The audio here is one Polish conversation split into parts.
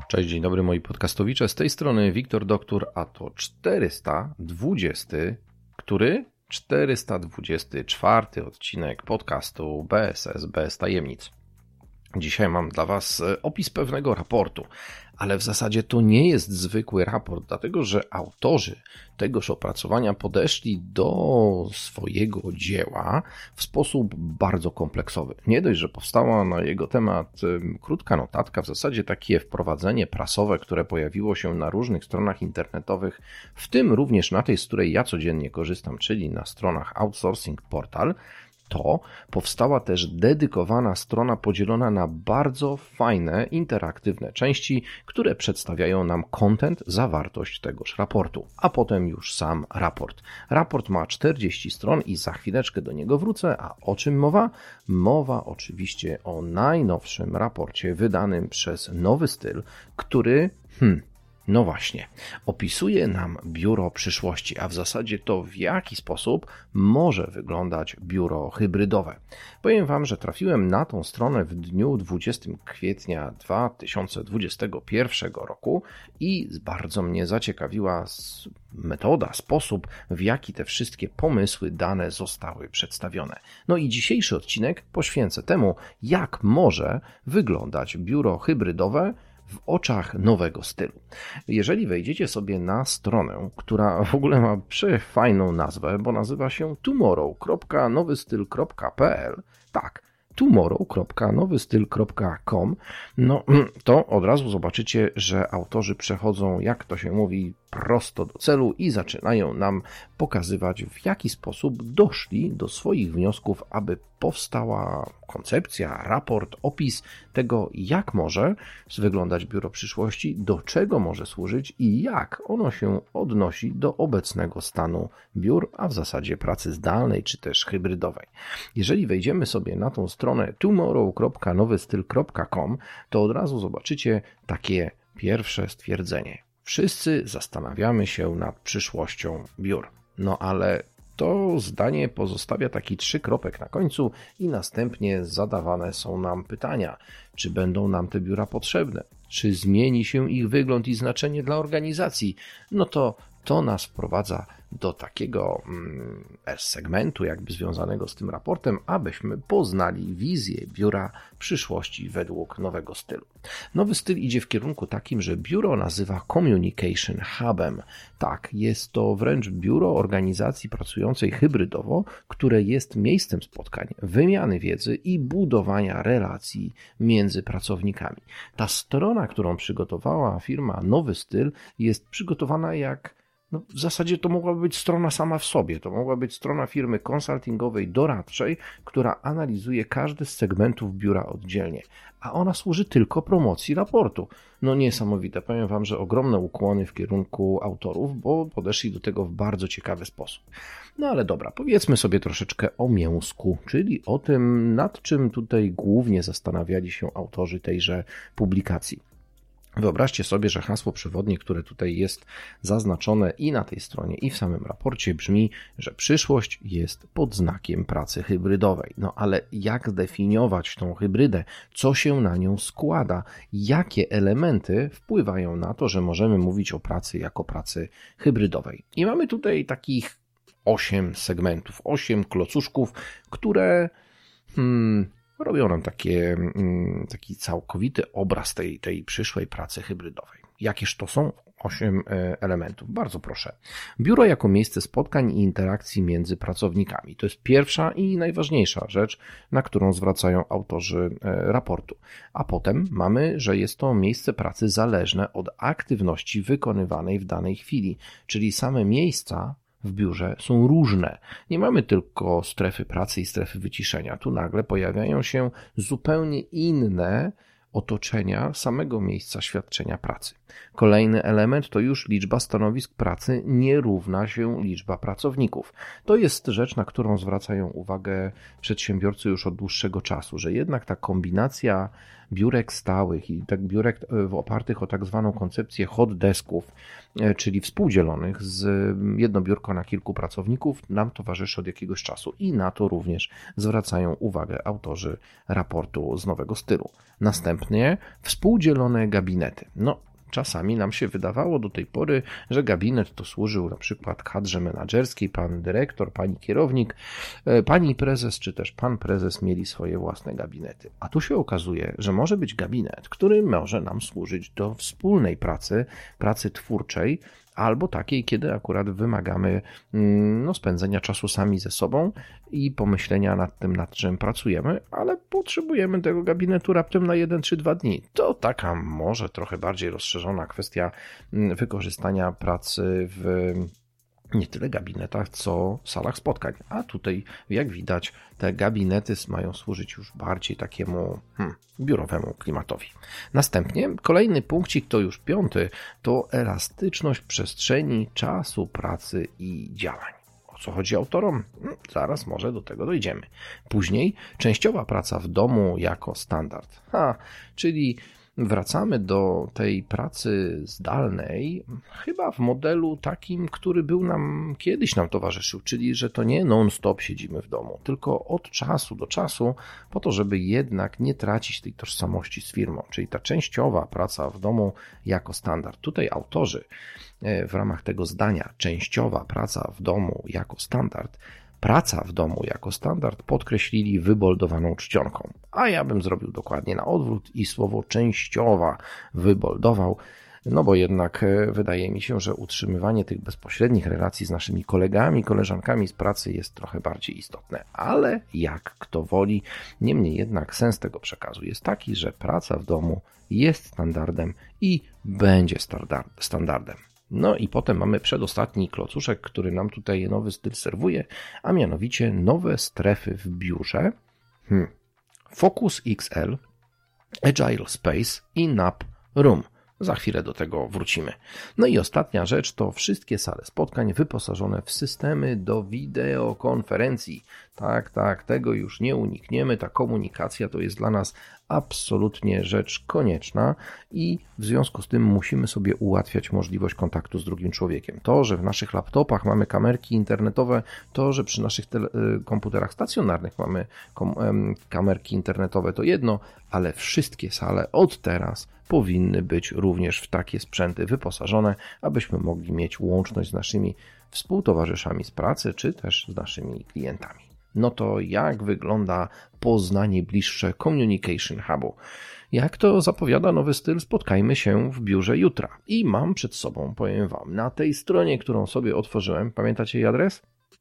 Cześć, dzień dobry moi podcastowicze, z tej strony Wiktor Doktor, a to 420, który? 424 odcinek podcastu BSS bez tajemnic. Dzisiaj mam dla Was opis pewnego raportu, ale w zasadzie to nie jest zwykły raport, dlatego że autorzy tegoż opracowania podeszli do swojego dzieła w sposób bardzo kompleksowy. Nie dość, że powstała na jego temat krótka notatka, w zasadzie takie wprowadzenie prasowe, które pojawiło się na różnych stronach internetowych, w tym również na tej, z której ja codziennie korzystam, czyli na stronach Outsourcing Portal, to powstała też dedykowana strona podzielona na bardzo fajne, interaktywne części, które przedstawiają nam content, zawartość tegoż raportu, a potem już sam raport. Raport ma 40 stron i za chwileczkę do niego wrócę, a o czym mowa? Mowa oczywiście o najnowszym raporcie wydanym przez Nowy Styl, który... No właśnie, opisuje nam biuro przyszłości, a w zasadzie to w jaki sposób może wyglądać biuro hybrydowe. Powiem Wam, że trafiłem na tą stronę w dniu 20 kwietnia 2021 roku i bardzo mnie zaciekawiła metoda, sposób, w jaki te wszystkie pomysły, dane zostały przedstawione. No i dzisiejszy odcinek poświęcę temu, jak może wyglądać biuro hybrydowe w oczach Nowego Stylu. Jeżeli wejdziecie sobie na stronę, która w ogóle ma przefajną nazwę, bo nazywa się tomorrow.nowystyl.pl, tak, tomorrow.nowystyl.com, no to od razu zobaczycie, że autorzy przechodzą, jak to się mówi, prosto do celu i zaczynają nam pokazywać, w jaki sposób doszli do swoich wniosków, aby powstała koncepcja, raport, opis tego, jak może wyglądać biuro przyszłości, do czego może służyć i jak ono się odnosi do obecnego stanu biur, a w zasadzie pracy zdalnej czy też hybrydowej. Jeżeli wejdziemy sobie na tą stronę tomorrow.nowystyl.com, to od razu zobaczycie takie pierwsze stwierdzenie. Wszyscy zastanawiamy się nad przyszłością biur. No ale to zdanie pozostawia taki 3 kropek na końcu i następnie zadawane są nam pytania, czy będą nam te biura potrzebne, czy zmieni się ich wygląd i znaczenie dla organizacji. No to nas wprowadza do takiego segmentu jakby związanego z tym raportem, abyśmy poznali wizję biura przyszłości według Nowego Stylu. Nowy Styl idzie w kierunku takim, że biuro nazywa Communication Hubem. Tak, jest to wręcz biuro organizacji pracującej hybrydowo, które jest miejscem spotkań, wymiany wiedzy i budowania relacji między pracownikami. Ta strona, którą przygotowała firma Nowy Styl, jest przygotowana w zasadzie to mogła być strona sama w sobie, to mogła być strona firmy konsultingowej, doradczej, która analizuje każdy z segmentów biura oddzielnie, a ona służy tylko promocji raportu. No niesamowite, powiem Wam, że ogromne ukłony w kierunku autorów, bo podeszli do tego w bardzo ciekawy sposób. No ale dobra, powiedzmy sobie troszeczkę o mięsku, czyli o tym, nad czym tutaj głównie zastanawiali się autorzy tejże publikacji. Wyobraźcie sobie, że hasło przewodnie, które tutaj jest zaznaczone i na tej stronie, i w samym raporcie brzmi, że przyszłość jest pod znakiem pracy hybrydowej. No ale jak zdefiniować tą hybrydę? Co się na nią składa? Jakie elementy wpływają na to, że możemy mówić o pracy jako pracy hybrydowej? I mamy tutaj takich 8 segmentów, 8 klocuszków, które... robią nam taki całkowity obraz tej przyszłej pracy hybrydowej. Jakież to są 8 elementów? Bardzo proszę. Biuro jako miejsce spotkań i interakcji między pracownikami. To jest pierwsza i najważniejsza rzecz, na którą zwracają autorzy raportu. A potem mamy, że jest to miejsce pracy zależne od aktywności wykonywanej w danej chwili, czyli same miejsca w biurze są różne. Nie mamy tylko strefy pracy i strefy wyciszenia. Tu nagle pojawiają się zupełnie inne otoczenia samego miejsca świadczenia pracy. Kolejny element to już liczba stanowisk pracy nie równa się liczba pracowników. To jest rzecz, na którą zwracają uwagę przedsiębiorcy już od dłuższego czasu, że jednak ta kombinacja biurek stałych i tak biurek opartych o tak zwaną koncepcję hot desków, czyli współdzielonych z jedno biurko na kilku pracowników, nam towarzyszy od jakiegoś czasu i na to również zwracają uwagę autorzy raportu z nowego stylu. Następnie współdzielone gabinety. Czasami nam się wydawało do tej pory, że gabinet to służył na przykład kadrze menadżerskiej, pan dyrektor, pani kierownik, pani prezes czy też pan prezes mieli swoje własne gabinety. A tu się okazuje, że może być gabinet, który może nam służyć do wspólnej pracy twórczej, albo takiej, kiedy akurat wymagamy spędzenia czasu sami ze sobą i pomyślenia nad tym, nad czym pracujemy, ale potrzebujemy tego gabinetu raptem na 1 czy 2 dni. To taka może trochę bardziej rozszerzona kwestia wykorzystania pracy w nie tyle gabinetach, co salach spotkań. A tutaj, jak widać, te gabinety mają służyć już bardziej takiemu biurowemu klimatowi. Następnie kolejny punkcik, to już 5, to elastyczność przestrzeni, czasu, pracy i działań. O co chodzi autorom? Zaraz może do tego dojdziemy. Później częściowa praca w domu jako standard. Czyli wracamy do tej pracy zdalnej chyba w modelu takim, który kiedyś nam towarzyszył, czyli że to nie non-stop siedzimy w domu, tylko od czasu do czasu po to, żeby jednak nie tracić tej tożsamości z firmą, czyli ta częściowa praca w domu jako standard. Tutaj autorzy w ramach tego zdania częściowa praca w domu jako standard, praca w domu jako standard podkreślili wyboldowaną czcionką, a ja bym zrobił dokładnie na odwrót i słowo częściowa wyboldował, bo jednak wydaje mi się, że utrzymywanie tych bezpośrednich relacji z naszymi kolegami, koleżankami z pracy jest trochę bardziej istotne, ale jak kto woli, niemniej jednak sens tego przekazu jest taki, że praca w domu jest standardem i będzie standardem. I potem mamy przedostatni klocuszek, który nam tutaj nowy styl serwuje, a mianowicie nowe strefy w biurze. Focus XL, Agile Space i Nap Room. Za chwilę do tego wrócimy. I ostatnia rzecz to wszystkie sale spotkań wyposażone w systemy do wideokonferencji. Tak, tego już nie unikniemy. Ta komunikacja to jest dla nas absolutnie rzecz konieczna i w związku z tym musimy sobie ułatwiać możliwość kontaktu z drugim człowiekiem. To, że w naszych laptopach mamy kamerki internetowe, to, że przy naszych komputerach stacjonarnych mamy kamerki internetowe, to jedno, ale wszystkie sale od teraz powinny być również w takie sprzęty wyposażone, abyśmy mogli mieć łączność z naszymi współtowarzyszami z pracy, czy też z naszymi klientami. To jak wygląda poznanie bliższe Communication Hubu? Jak to zapowiada nowy styl, spotkajmy się w biurze jutra. I mam przed sobą, powiem Wam, na tej stronie, którą sobie otworzyłem, pamiętacie jej adres?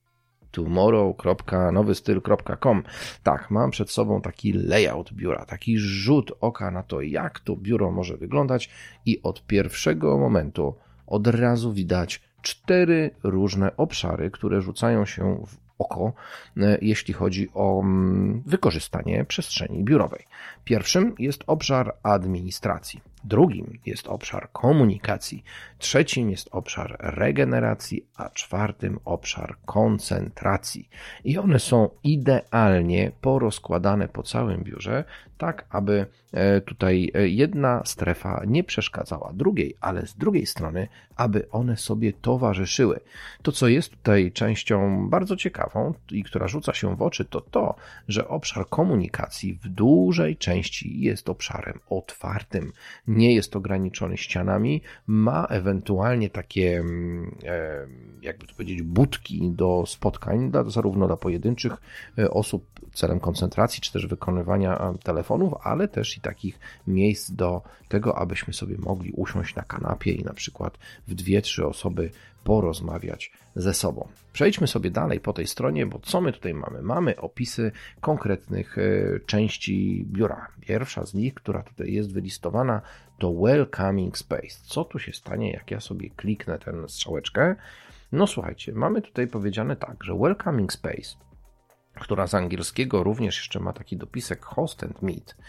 tomorrow.nowystyl.com. Tak, mam przed sobą taki layout biura, taki rzut oka na to, jak to biuro może wyglądać i od pierwszego momentu od razu widać 4 różne obszary, które rzucają się w oko, jeśli chodzi o wykorzystanie przestrzeni biurowej. Pierwszym jest obszar administracji, drugim jest obszar komunikacji, trzecim jest obszar regeneracji, a czwartym obszar koncentracji. I one są idealnie porozkładane po całym biurze, tak aby tutaj jedna strefa nie przeszkadzała drugiej, ale z drugiej strony, aby one sobie towarzyszyły. To, co jest tutaj częścią bardzo ciekawą i która rzuca się w oczy, to to, że obszar komunikacji w dużej części jest obszarem otwartym. Nie jest ograniczony ścianami, ma ewentualnie takie, jakby to powiedzieć, budki do spotkań, zarówno dla pojedynczych osób celem koncentracji, czy też wykonywania telefonów, ale też i takich miejsc do tego, abyśmy sobie mogli usiąść na kanapie i na przykład w 2-3 osoby porozmawiać ze sobą. Przejdźmy sobie dalej po tej stronie, bo co my tutaj mamy? Mamy opisy konkretnych części biura. Pierwsza z nich, która tutaj jest wylistowana, to Welcoming Space. Co tu się stanie, jak ja sobie kliknę tę strzałeczkę? Słuchajcie, mamy tutaj powiedziane tak, że Welcoming Space, która z angielskiego również jeszcze ma taki dopisek host and meet,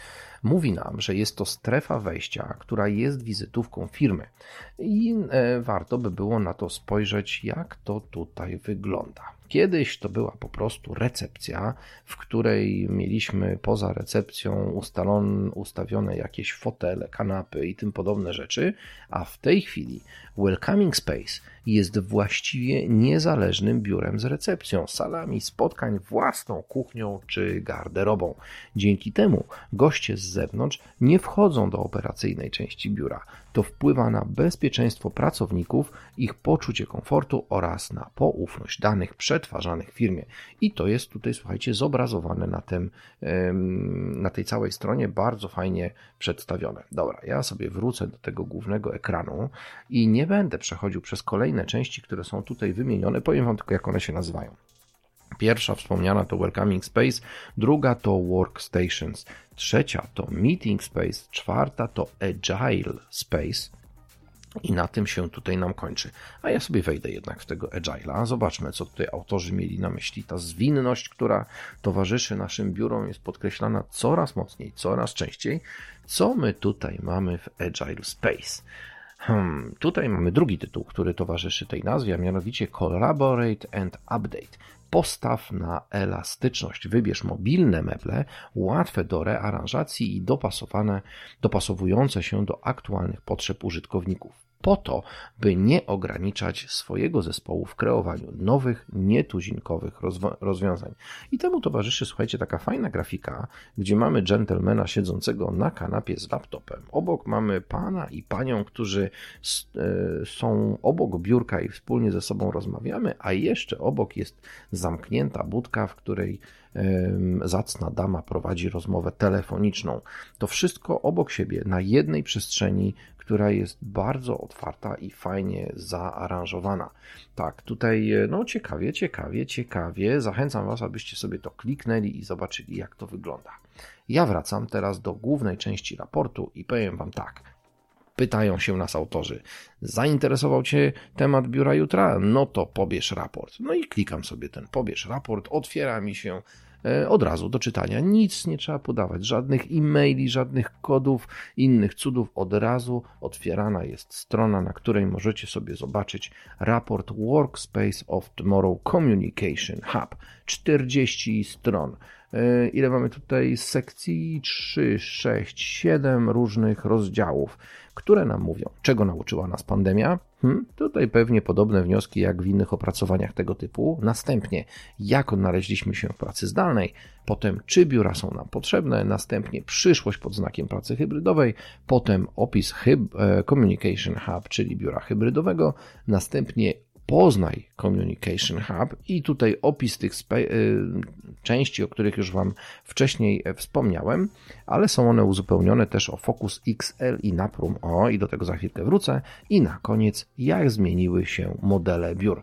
mówi nam, że jest to strefa wejścia, która jest wizytówką firmy i warto by było na to spojrzeć, jak to tutaj wygląda. Kiedyś to była po prostu recepcja, w której mieliśmy poza recepcją ustawione jakieś fotele, kanapy i tym podobne rzeczy, a w tej chwili Welcoming Space jest właściwie niezależnym biurem z recepcją, salami spotkań, własną kuchnią czy garderobą. Dzięki temu goście z zewnątrz nie wchodzą do operacyjnej części biura. To wpływa na bezpieczeństwo pracowników, ich poczucie komfortu oraz na poufność danych przetwarzanych w firmie. I to jest tutaj, słuchajcie, zobrazowane na tej całej stronie, bardzo fajnie przedstawione. Dobra, ja sobie wrócę do tego głównego ekranu i nie będę przechodził przez kolejne części, które są tutaj wymienione. Powiem Wam tylko, jak one się nazywają. Pierwsza wspomniana to Welcoming Space, druga to Workstations, trzecia to Meeting Space, czwarta to Agile Space i na tym się tutaj nam kończy. A ja sobie wejdę jednak w tego Agile'a. Zobaczmy, co tutaj autorzy mieli na myśli. Ta zwinność, która towarzyszy naszym biurom, jest podkreślana coraz mocniej, coraz częściej. Co my tutaj mamy w Agile Space? Tutaj mamy drugi tytuł, który towarzyszy tej nazwie, a mianowicie Collaborate and Update. Postaw na elastyczność. Wybierz mobilne meble, łatwe do rearanżacji i dopasowujące się do aktualnych potrzeb użytkowników. Po to, by nie ograniczać swojego zespołu w kreowaniu nowych, nietuzinkowych rozwiązań. I temu towarzyszy, słuchajcie, taka fajna grafika, gdzie mamy dżentelmena siedzącego na kanapie z laptopem. Obok mamy pana i panią, którzy są obok biurka i wspólnie ze sobą rozmawiamy, a jeszcze obok jest zamknięta budka, w której zacna dama prowadzi rozmowę telefoniczną. To wszystko obok siebie, na jednej przestrzeni, która jest bardzo otwarta i fajnie zaaranżowana. Tak, tutaj no ciekawie. Zachęcam Was, abyście sobie to kliknęli i zobaczyli, jak to wygląda. Ja wracam teraz do głównej części raportu i powiem Wam tak. Pytają się nas autorzy, zainteresował Cię temat biura jutra? No to pobierz raport. No i klikam sobie ten pobierz raport, otwiera mi się od razu do czytania. Nic nie trzeba podawać, żadnych e-maili, żadnych kodów, innych cudów. Od razu otwierana jest strona, na której możecie sobie zobaczyć raport Workspace of Tomorrow Communication Hub. 40 stron. Ile mamy tutaj sekcji? 3, 6, 7 różnych rozdziałów, które nam mówią, czego nauczyła nas pandemia. Tutaj pewnie podobne wnioski jak w innych opracowaniach tego typu. Następnie, jak odnaleźliśmy się w pracy zdalnej, potem czy biura są nam potrzebne, następnie przyszłość pod znakiem pracy hybrydowej, potem opis Communication Hub, czyli biura hybrydowego, następnie poznaj Communication Hub i tutaj opis tych części, o których już Wam wcześniej wspomniałem, ale są one uzupełnione też o Focus XL i Naprum. I do tego za chwilkę wrócę. I na koniec, jak zmieniły się modele biur.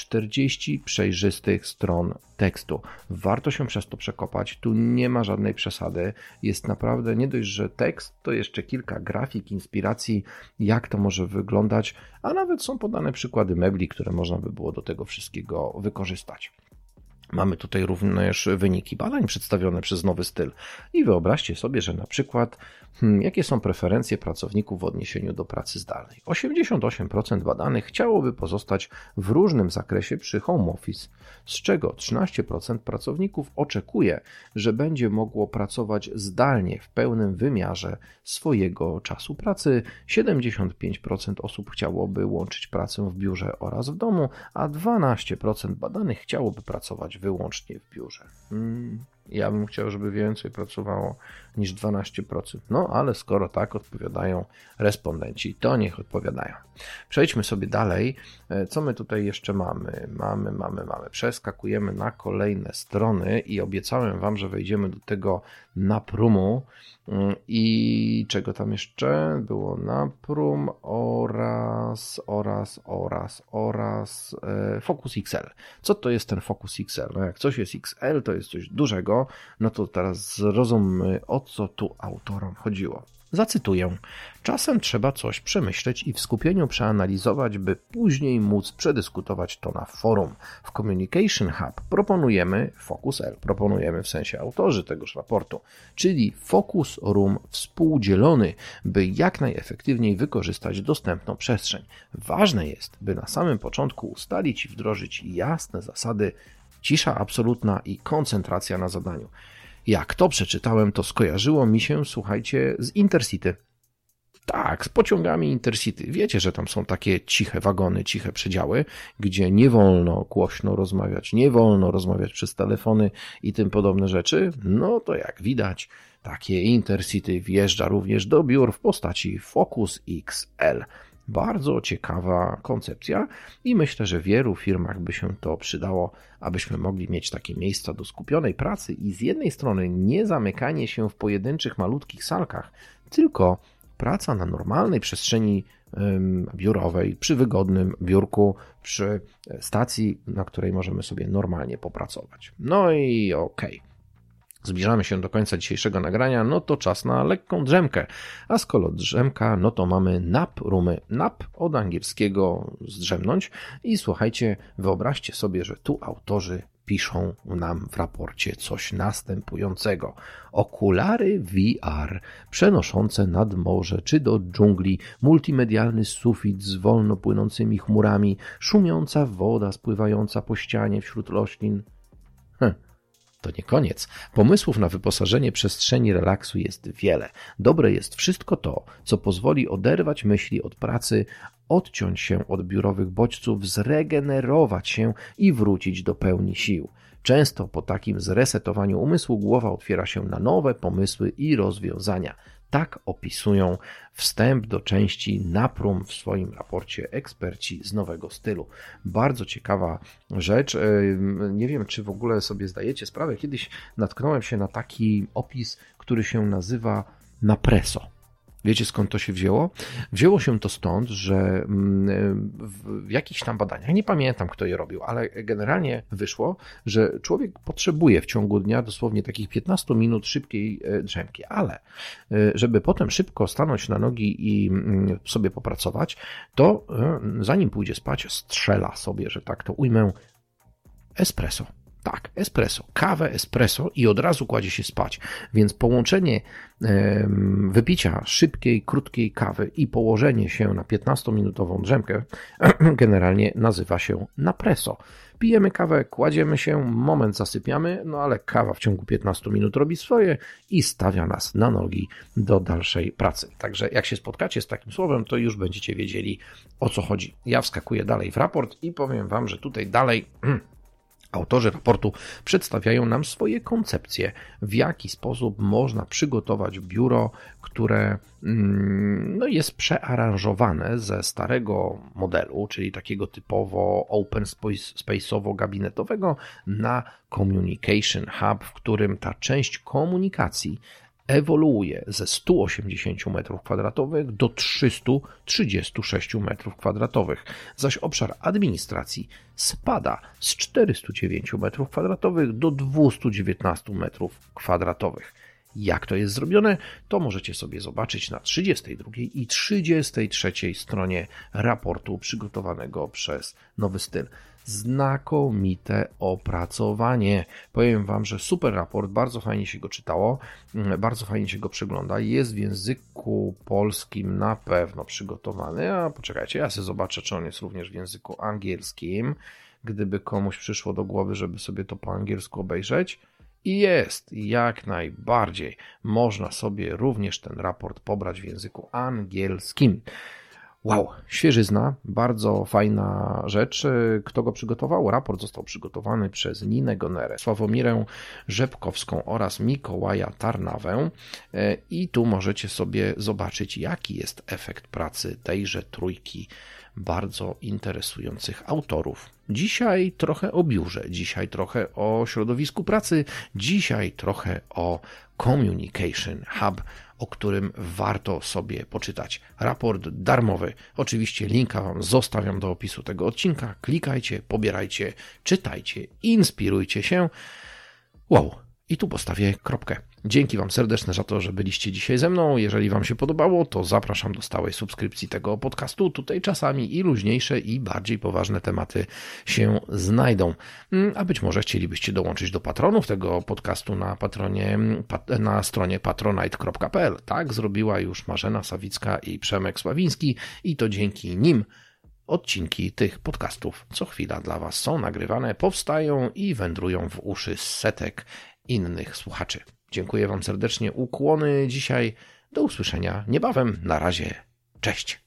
40 przejrzystych stron tekstu. Warto się przez to przekopać. Tu nie ma żadnej przesady. Jest naprawdę nie dość, że tekst, to jeszcze kilka grafik, inspiracji, jak to może wyglądać, a nawet są podane przykłady mebli, które można by było do tego wszystkiego wykorzystać. Mamy tutaj również wyniki badań przedstawione przez Nowy Styl i wyobraźcie sobie, że na przykład jakie są preferencje pracowników w odniesieniu do pracy zdalnej. 88% badanych chciałoby pozostać w różnym zakresie przy home office, z czego 13% pracowników oczekuje, że będzie mogło pracować zdalnie w pełnym wymiarze swojego czasu pracy, 75% osób chciałoby łączyć pracę w biurze oraz w domu, a 12% badanych chciałoby pracować wyłącznie w biurze. Ja bym chciał, żeby więcej pracowało niż 12%. No, ale skoro tak odpowiadają respondenci, to niech odpowiadają. Przejdźmy sobie dalej. Co my tutaj jeszcze mamy? Mamy. Przeskakujemy na kolejne strony i obiecałem Wam, że wejdziemy do tego Naprumu i czego tam jeszcze było? Naprum oraz Focus XL. Co to jest ten Focus XL? No jak coś jest XL, to jest coś dużego, no to teraz zrozummy, o co tu autorom chodziło. Zacytuję. Czasem trzeba coś przemyśleć i w skupieniu przeanalizować, by później móc przedyskutować to na forum. W Communication Hub proponujemy Focus L, proponujemy w sensie autorzy tegoż raportu, czyli Focus Room współdzielony, by jak najefektywniej wykorzystać dostępną przestrzeń. Ważne jest, by na samym początku ustalić i wdrożyć jasne zasady, cisza absolutna i koncentracja na zadaniu. Jak to przeczytałem, to skojarzyło mi się, słuchajcie, z Intercity. Tak, z pociągami Intercity. Wiecie, że tam są takie ciche wagony, ciche przedziały, gdzie nie wolno głośno rozmawiać, nie wolno rozmawiać przez telefony i tym podobne rzeczy. No to jak widać, takie Intercity wjeżdża również do biur w postaci Focus XL. Bardzo ciekawa koncepcja i myślę, że w wielu firmach by się to przydało, abyśmy mogli mieć takie miejsca do skupionej pracy i z jednej strony nie zamykanie się w pojedynczych malutkich salkach, tylko praca na normalnej przestrzeni biurowej, przy wygodnym biurku, przy stacji, na której możemy sobie normalnie popracować. No i okej. Zbliżamy się do końca dzisiejszego nagrania, no to czas na lekką drzemkę. A skoro drzemka, no to mamy nap roomy. Nap od angielskiego zdrzemnąć. I słuchajcie, wyobraźcie sobie, że tu autorzy piszą nam w raporcie coś następującego. Okulary VR przenoszące nad morze czy do dżungli, multimedialny sufit z wolno płynącymi chmurami, szumiąca woda spływająca po ścianie wśród roślin. To nie koniec. Pomysłów na wyposażenie przestrzeni relaksu jest wiele. Dobre jest wszystko to, co pozwoli oderwać myśli od pracy, odciąć się od biurowych bodźców, zregenerować się i wrócić do pełni sił. Często po takim zresetowaniu umysłu głowa otwiera się na nowe pomysły i rozwiązania. Tak opisują wstęp do części NAPRUM w swoim raporcie eksperci z nowego stylu. Bardzo ciekawa rzecz. Nie wiem, czy w ogóle sobie zdajecie sprawę. Kiedyś natknąłem się na taki opis, który się nazywa Napresso. Wiecie, skąd to się wzięło? Wzięło się to stąd, że w jakichś tam badaniach, nie pamiętam kto je robił, ale generalnie wyszło, że człowiek potrzebuje w ciągu dnia dosłownie takich 15 minut szybkiej drzemki, ale żeby potem szybko stanąć na nogi i sobie popracować, to zanim pójdzie spać, strzela sobie, że tak to ujmę, espresso. Tak, espresso, kawę espresso i od razu kładzie się spać, więc połączenie wypicia szybkiej, krótkiej kawy i położenie się na 15-minutową drzemkę generalnie nazywa się napresso. Pijemy kawę, kładziemy się, moment zasypiamy, no ale kawa w ciągu 15 minut robi swoje i stawia nas na nogi do dalszej pracy. Także jak się spotkacie z takim słowem, to już będziecie wiedzieli, o co chodzi. Ja wskakuję dalej w raport i powiem wam, że tutaj dalej autorzy raportu przedstawiają nam swoje koncepcje, w jaki sposób można przygotować biuro, które jest przearanżowane ze starego modelu, czyli takiego typowo open space'owo-gabinetowego na Communication Hub, w którym ta część komunikacji ewoluuje ze 180 m2 do 336 m2, zaś obszar administracji spada z 409 m2 do 219 m2. Jak to jest zrobione, to możecie sobie zobaczyć na 32 i 33 stronie raportu przygotowanego przez Nowy Styl. Znakomite opracowanie. Powiem wam, że super raport, bardzo fajnie się go czytało, bardzo fajnie się go przegląda. Jest w języku polskim na pewno przygotowany, a poczekajcie, ja sobie zobaczę, czy on jest również w języku angielskim, gdyby komuś przyszło do głowy, żeby sobie to po angielsku obejrzeć. I jest, jak najbardziej. Można sobie również ten raport pobrać w języku angielskim. Wow, świeżyzna, bardzo fajna rzecz. Kto go przygotował? Raport został przygotowany przez Ninę Gonerę, Sławomirę Rzepkowską oraz Mikołaja Tarnawę. I tu możecie sobie zobaczyć, jaki jest efekt pracy tejże trójki bardzo interesujących autorów. Dzisiaj trochę o biurze, dzisiaj trochę o środowisku pracy, dzisiaj trochę o Communication Hub, o którym warto sobie poczytać. Raport darmowy. Oczywiście linka wam zostawiam do opisu tego odcinka. Klikajcie, pobierajcie, czytajcie, inspirujcie się. Wow, I tu postawię kropkę. Dzięki Wam serdeczne za to, że byliście dzisiaj ze mną. Jeżeli Wam się podobało, to zapraszam do stałej subskrypcji tego podcastu. Tutaj czasami i luźniejsze, i bardziej poważne tematy się znajdą. A być może chcielibyście dołączyć do patronów tego podcastu na stronie patronite.pl. Tak zrobiła już Marzena Sawicka i Przemek Sławiński i to dzięki nim odcinki tych podcastów co chwila dla Was są nagrywane, powstają i wędrują w uszy setek innych słuchaczy. Dziękuję Wam serdecznie, ukłony dzisiaj. Do usłyszenia niebawem. Na razie. Cześć.